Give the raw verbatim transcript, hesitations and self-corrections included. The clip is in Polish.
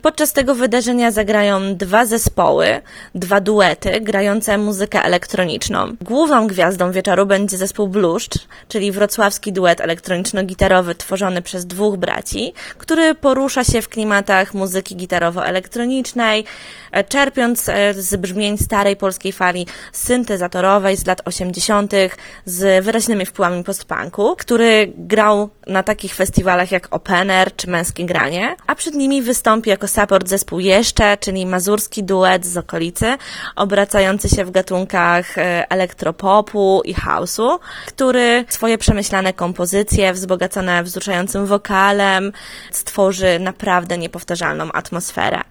Podczas tego wydarzenia zagrają dwa zespoły, dwa duety grające muzykę elektroniczną. Główną gwiazdą wieczoru będzie zespół Bluszcz, czyli wrocławski duet elektroniczno-gitarowy tworzony przez dwóch braci, który porusza się w klimatach muzyki gitarowo-elektronicznej, czerpiąc z brzmień starej polskiej fali syntezatorowej z lat osiemdziesiątych z wyraźnymi wpływami post-punku, który grał na takich festiwalach jak Open Air czy Męskie Granie, a przed nimi wystąpi jako support zespół Jeszcze, czyli mazurski duet z okolicy, obracający się w gatunkach elektropopu i house'u, który swoje przemyślane kompozycje, wzbogacone wzruszającym wokalem, stworzy naprawdę niepowtarzalną atmosferę.